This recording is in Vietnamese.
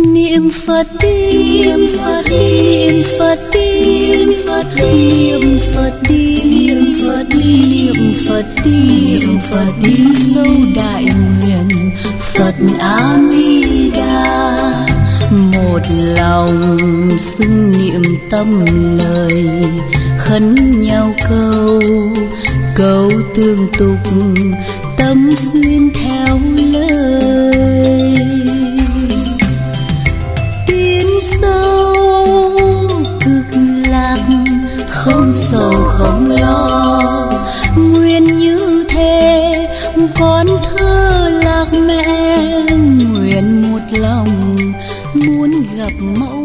Niệm Phật đi, niệm Phật đi, niệm Phật đi, niệm Phật đi, niệm Phật đi, niệm Phật đi, niệm Phật đi, niệm Phật đi sâu đại nguyện Phật A Di Đà. Một lòng xưng niệm tâm lời, khấn nhau câu câu tương tục, tâm xuyên theo lời. Tiến sâu cực lạc, không sầu không lo, nguyện như thế con thơ lạc mẹ, nguyện một lòng muốn gặp mẫu